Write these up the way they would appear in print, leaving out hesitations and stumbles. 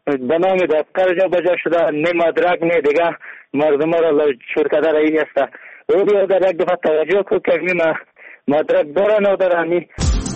به نام دفتر جا بجا شده، نه مدرک نه دیگه مردم را شرکت رایی است. او بیا در یک دفعه توجه کو که این مدرک داره نداره.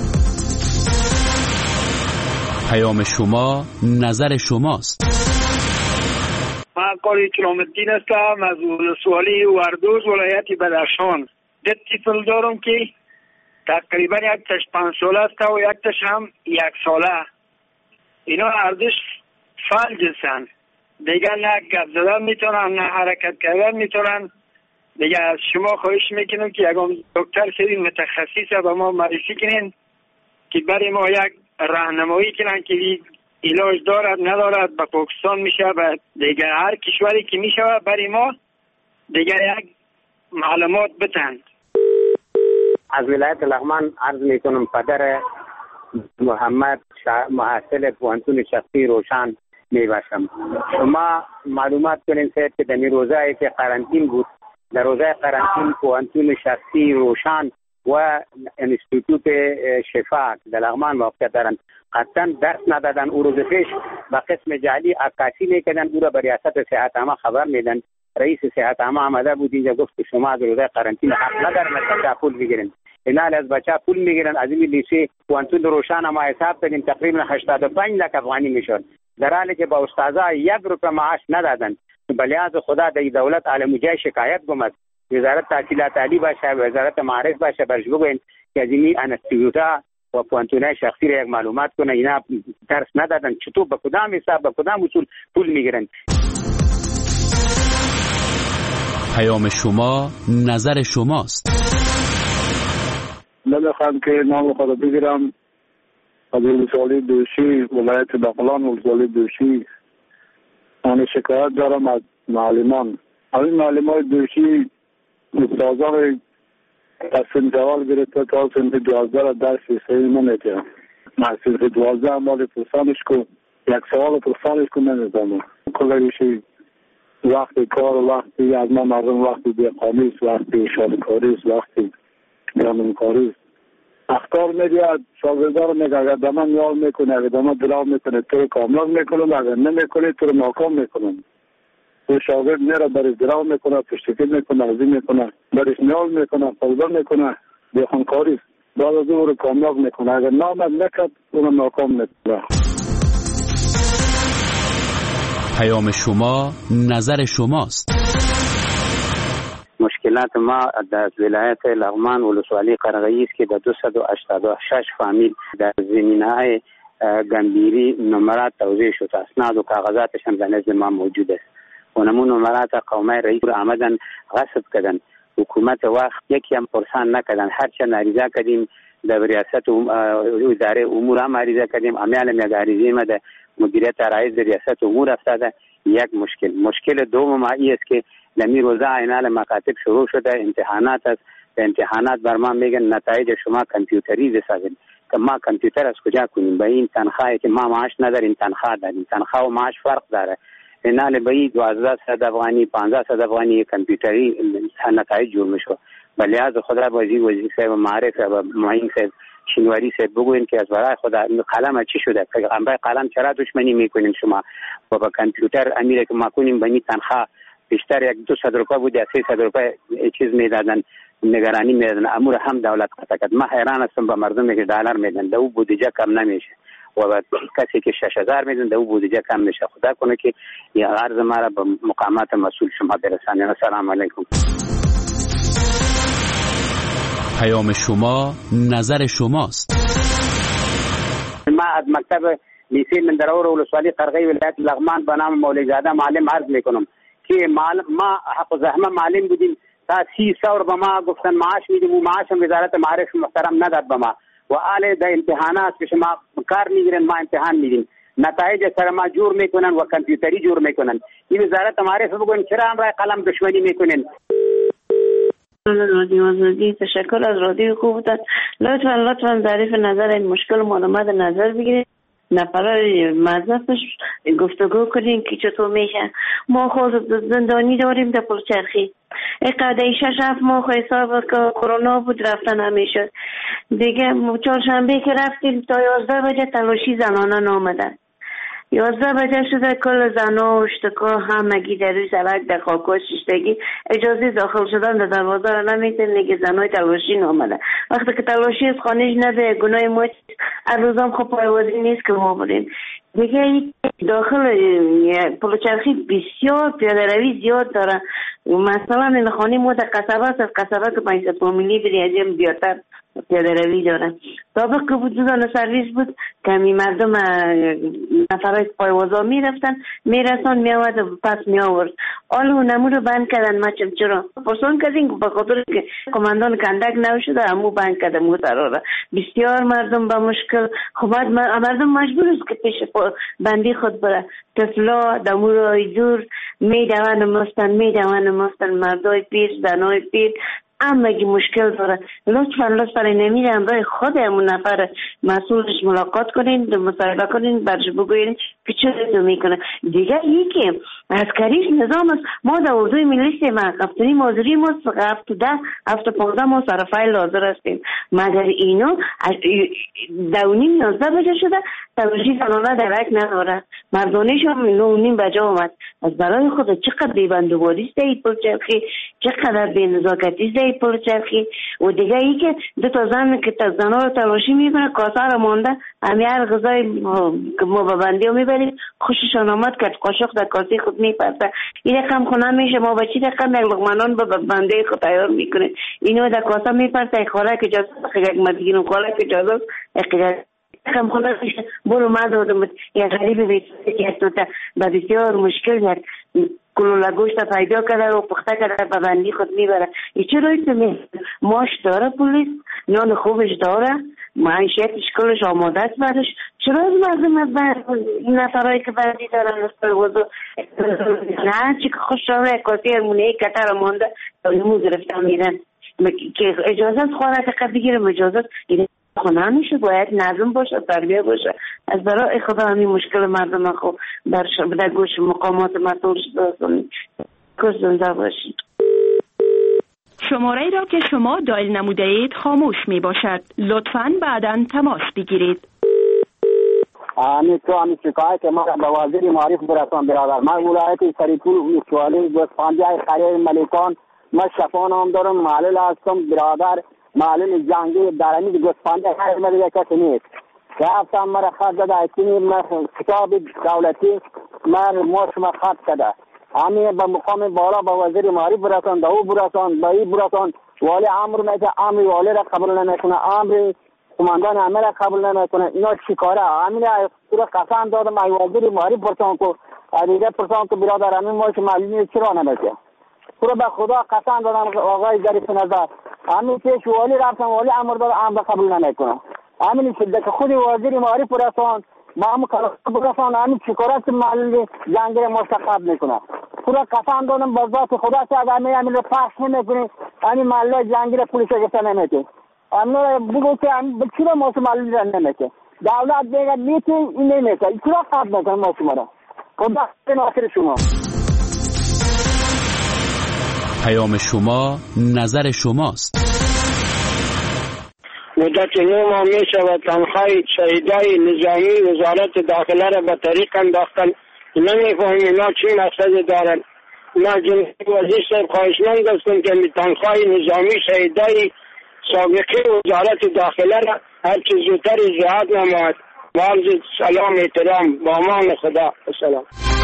پیام شما نظر شماست. من قاری کرام‌الدین هستم از ولسوالی وردوز ولایت بدخشان. دو طفل دارم که تقریبا یک تاش 5 ساله است و یک تاش هم 1 ساله. اینا هردوش فلج هستند. دیگه نه گپ زدن میتونن نه حرکت کردن میتونن. دیگه از شما خواهش میکنم که یکم دکتر سری متخصص به ما معرفی کنین که برای ما یک راهنمایی کنن که علاج دارد ندارد. به پاکستان میشه و دیگه هر کشوری که میشه برای ما دیگه یک معلومات بتن. از ولایت لغمان عرض میکنم پدر محمد محصل پوهنتون شخصی روشن میباشم. شما معلومات کنین که در روزایی که قرنطین بود، در روزای قرنطین پوهنتون شخصی روشن و انستیتوت شفا در لغمان موقعیت دارند. قطعا درس ندادن. او روز پیش با قسم جعلی عکاسی میکردن، او را به ریاست صحت عامه خبر میدن. رئیس صحت عامه آمده بود اینجا گفت که شما در روزای قرنطین حق ندارین از پول بگیرین. اینا از بچه پول میگیرن. از این لیسه پوهنتون روشن ما حساب کردیم تقریبا 85 لک افغانی میشد، در حالی که با استادا 1 روپیه معاش ندادن. بلیاز خدا در دولت عالم جای شکایت گمد. وزارت تحصیلات عالی باشه، وزارت معارف باشه، برش بگوین که از این انستیتوتا و پوهنتونای شخصی را یک معلومات کنه. اینا درس ندادن، چطور به کدام حساب به کدام اصول پول میگیرن. پیام شما نظر شماست. نمیخوام که نام خود بگیرم. از ولسوالی دوشی ولایت بغلان ولسوالی دوشی من شکایت دارم از معلمان. از این معلمان دوشی استادان از سنف اول گرفته تا سنف 12 را درس صحیح نمیتونم. از سنف 12 مال پرسانش کو 1 سوال پرسانش کو نمیتونم. کلایشی وقتی کار، وقتی از ما مردم، وقتی بیقامی است، وقتی شادکاری است، وقتی گرانمکاری است. اختار میدید شاگردار میگه اگر دمان یال میکنه، اگر دمان دلاو میکنه تو کامل میکنم، اگر نمیکنه تو ناکام میکنم. تو شاگرد میره برش دلاو میکنه، پشتکی میکنه، ازی میکنه، برش نیال میکنه، فوضا میکنه، بیخانکاری است. بعد از او رو کامل میکنه. اگر نامد نکد اونو ناکام میکنه. پیام شما نظر شماست. مشکلات ما در ولایت لغمان ولسوالی قرغی است که در 286 فامیل در زمینه‌های گمبیری نمرات توزیع شده. اسناد و کاغذاتش هم در نزد ما موجود است. اونمون نمرات قومی رئیس رو آمدن غصب کردن. حکومت وقت یکی هم پرسان نکردن. هرچه ناریزه کردیم در ریاست اداره امور هم عریضه کردیم. امیال هم یک عریضه ما در مدیریت رئیس ریاست امور افتاده. یک مشکل دوم ما است که لمی روزه اینال مکاتب شروع شده، امتحانات است. به امتحانات بر ما میگن نتایج شما کامپیوتری بسازید. که ما کامپیوتر از کجا کنیم؟ به این تنخواهی که ما معاش نداریم تنخواه داریم. تنخواه و معاش فرق داره. اینال به 1200 افغانی 1500 افغانی کامپیوتری نتایج جور میشه. بلیاز خدا وزیر صاحب معارف و معین صاحب شینواری صاحب بگوین که از برای خدا قلم چی شده؟ پیغمبر قلم چرا دشمنی میکنین شما؟ و با کامپیوتر امیره که ما کنیم به این تنخواه بیشتر 200 روپیه بود یا 300 روپیه چیز میدادن، نگرانی میدادن. امور هم دولت قطع کرد. ما حیران هستم به مردمی که دلار میدن، دو بودجه کم نمیشه و بعد کسی که 6000 میدن دو بودجه کم میشه. خدا کنه که این عرض ما را به مقامات مسئول شما برسانید. السلام علیکم. پیام شما نظر شماست. ما از مکتب لیسه مندرور ولسوالی قرغی ولایت لغمان به نام مولوی زاده معلم عرض میکنم که ما حق و زحمه معلم بودیم تا 300 به ما گفتن معاش میدیم و معاش هم وزارت معارف محترم نداد به ما و آله در امتحانات که شما کار میگیرن ما امتحان میدیم نتایج سر ما جور میکنن و کامپیوتری جور میکنن. این وزارت معارف بگوین چرا امرای قلم دشمنی میکنن؟ رادیو آزادی تشکر از رادیو خوبتان. لطفا ظریف نظر این مشکل مورد نظر بگیرید. نفرای مذهبش گفتگو کنیم که چطور میشه. ما خود زندانی داریم در پلچرخی. اقاده 6-7 ماه حساب که کرونا بود رفتن نمیشد. دیگه چهارشنبه که رفتیم تا 11 بجه تلاشی زنانه نامدن. 11 بجه شده، کل زنها و اشتکا همگی در روی سرک در خاکوش شیشتگی اجازه داخل شدن در دروازه را نمیتن. نگه زنهای تلاشی نامده. وقتی که تلاشی از خانهش نده گناه ما هر روزم خب پایوازی نیست که ما بریم دیگه. داخل پلوچرخی بسیار پیاده روی زیاد داره. مثلا این خانه ما در قصبه است، از قصبه که 500 فامیلی بری از این بیاتر پیاده روی داره. سابق که بود دوزان سرویس بود کمی مردم نفرهای پایوازا میرفتن میرسان میآورد و پس میآورد. حالا نمو رو بند کردن. ما چرا پرسان کردیم به خاطر که کماندان کندک نشده همو بند کردن موترا. بسیار مردم با مشکل. خب مردم مجبور است که پیش بندی خود بره. طفلا دمورای دور میدوان مستن مردای پیر زنای پیر همگی مشکل داره. لطفا نمیره همراه خود همون نفر مسئولش ملاقات کنین، مصاحبه کنین، برش بگوین که چه میکنه. دیگه یکی عسکریش نظام است. ما در اردوی ملی ما هفتنی مازوری ما هفت 10 هفت 15 ما سرفایل حاضر هستیم. مگر اینو 9:30 بجه شده تلاشی زنانه درک نداره. مردانش هم 9:30 بجه آمد. از برای خود چقدر بیبندوباری است این پلچرخی، چقدر بینزاکتی است این پلچرخی. و دیگه ای که 2 تا زن که زنها رو تلاشی میکنه کاسه رو مانده همی هر غذای که ما به بندی رو میبریم خوششان آمد که قاشق در کاسه خود میپرسه. این رقم خونه میشه ما بچی رقم یک لقمانان به بنده خود تیار میکنه. اینو در کاسه میپرسه خوراک اجازه خیلی مدگیرون خوراک اجازه کم خونه میشه. برو ما دادم یک غریب بیسته که حتی به بسیار مشکل کرد. کلولا گوشت پیدا کرده و پخته کرده به بندی خود میبره. ای چرا ماش داره پولیس، نان خوبش داره، معیشتش کلش آماده است برش. چرا از مردم از نفرهایی که بندی دارن نسبت وضو نه چی که خوش شامه کاسی ارمونه کتر مانده نمو گرفتن میرن که اجازه خوراک قد بگیرم. اجازه خونه میشه باید نظم باشه، تربیه باشه. از برای خدا همین مشکل مردم خو در گوش مقامات مسئول شده زنده باشید. شماره را که شما دایل نموده اید خاموش می باشد. لطفاً بعداً تماس بگیرید. همین شکایت ما به وزیر معارف برسان برادر. من ولایت سریپور ولسوالی گوسفندی خریر ملیکان ما شفا نام دارم، معلول هستم برادر. معلول جنگی درمی گوسفندی خریر ملیه کسی نیست. رفتم مرا خط داده اکنی کتاب دولتی ما خط کده. همین به مقام بالا به وزیر معارف برسان، به او برسان، به این برسان. والی امر میگه امر والی را قبول نمیکنه، امر کماندان امر را قبول نمیکنه. اینا چیکاره؟ همین را قسم دادم ای وزیر معارف پرسان کو دیگه پرسان کو برادر همین ما که معلومه چرا نمیشه. تو به خدا قسم دادم آقای ظریف نظر همین پیش والی رفتم، والی امر داد امر قبول نمیکنه. همین شده که خود وزیر معارف برسان ما هم برسان همین چیکاره که معلومه جنگی را مستقب میکنه. تو را قسم دادم به ذات خدا که اگر همین را پخش نمیکنی همین معلومه جنگی را پولیس گرفته نمیکنه. همین بگو که چرا ما معلومه را نمیکنه. دولت دیگه میتی این نمیکنه. چرا قبل نکنه ما شما را. خدا ناصر شما. پیام شما نظر شماست. مدت 9 ماه می شود تنخواه شهیدای نظامی وزارت داخله را به طریق انداختن. نمیفهمیم اینا چی مقصد دارن. ما جنبی وزیر صاحب خواهشمند هستم که تنخواه نظامی شهیدای سابقه وزارت داخله را هرچه زودتر اجراعات نماید. عرض سلام احترام با امان خدا. السلام.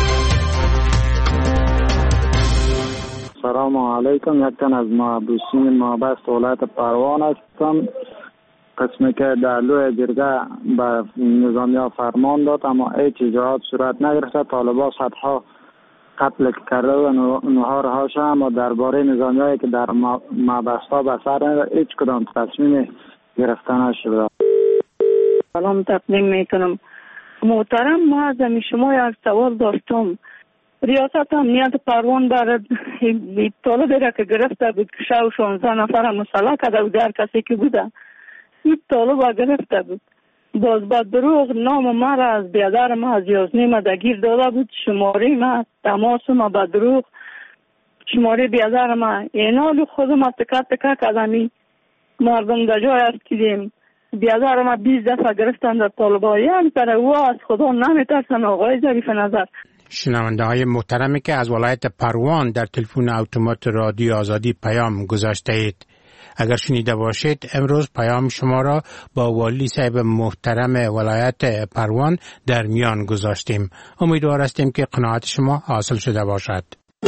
سلام علیکم. یک تن از محبوسین مابست ولایت پروان هستم. قسمی که در لوی جرگه به نظامی فرمان داد اما هیچ اجراعات صورت نگرفته. طالبان صدها قتل کرده و نهارها شد اما درباره نظامی هایی که در مابست ها به سر نرده هیچ کدام تصمیم گرفته نشده. سلام تقدیم میکنم. محترم ما از شما یک سوال داشتم. ریاست امنیت پروان برای طالبی را که گرفته بود که 16 نفر مسلح کرده بود در کسی که بوده این طالب را گرفته بود. باز با دروغ نام ما را از بیادر ما از 11 دگیر داده بود. شماره ما تماس ما با دروغ شماره بیادر ما اینال خود ما تکه تکه کدمی مردم در جای است کدیم بیادر ما 20 دفعه گرفتن در طالبایان پر او از خدا نمیترسن. آقای ظریف نظر، شنونده های محترمی که از ولایت پروان در تلفن اتومات رادیو آزادی پیام گذاشته اید، اگر شنیده باشید امروز پیام شما را با والی صاحب محترم ولایت پروان در میان گذاشتیم. امیدوار هستیم که قناعت شما حاصل شده باشد.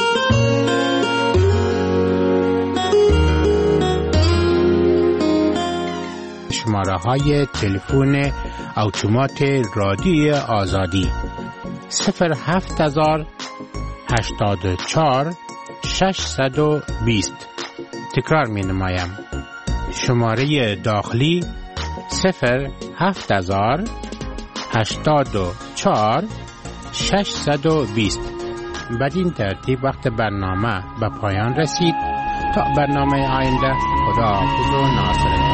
شماره های تلفن اتومات رادیو آزادی 07084 620. تکرار می نمایم. شماره داخلی 07084 620. بدین ترتیب وقت برنامه به پایان رسید. تا برنامه آینده، خدا حافظ و ناصرتان.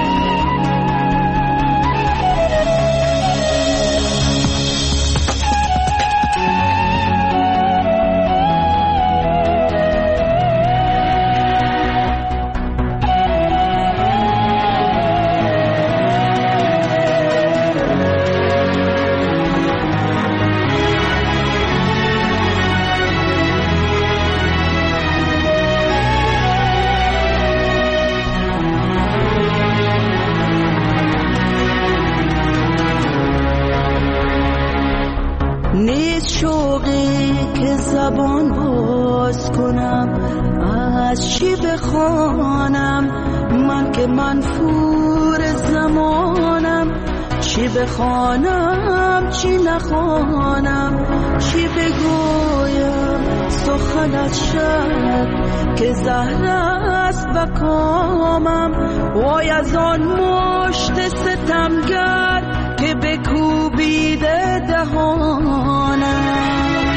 زبان باز کنم از چی بخوانم، من که منفور زمانم. چی بخوانم چی نخوانم، چی بگویم سخنت شد که زهر است به کامم. وای از آن مشت ستمگر که بکوبیده دهانم.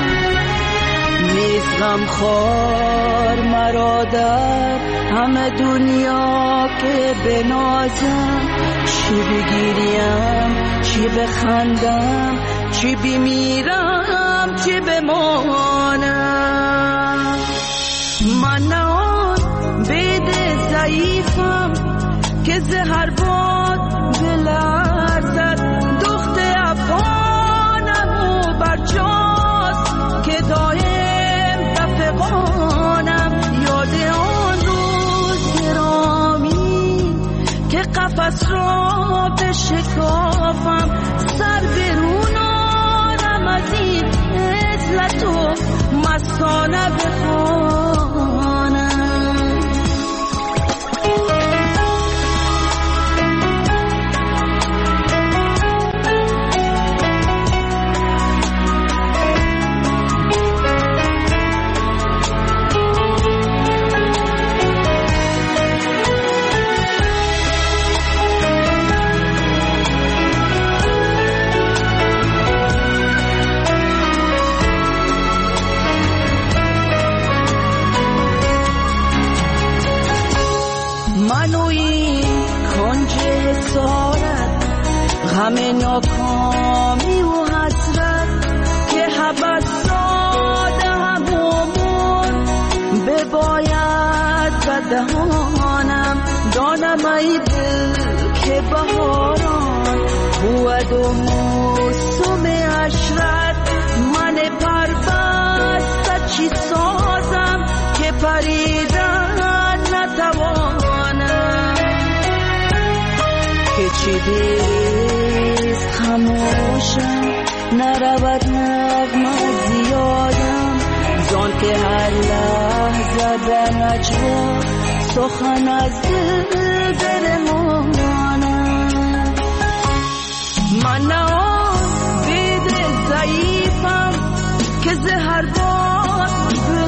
نیست غمخوار مرا در همه دنیا که بنازم. چی بگیریم چی بخندم، چی بمیرم چی بمانم. من نه آن بید ضعیفم که زهر باد بلرزد. دخت افغانم و برجاست که دایم بفقانم. یاد آن روز گرامی که قفس را بشکافم. سر برونانم از این عزلت و مستانه بخوانم. همه ناکامی و حسرت که حبس داده همون بباید بدهانم. دانم ای دل که بهاران بود و موسم عشرت. من پربسته چی سازم که پریدن نتوانم. که چی دیز خموشم نرود نغمه زیادم. زان که هر لحظه در نجوا سخن از دل برمانم. من نه آن بید ضعیفم که زهر باد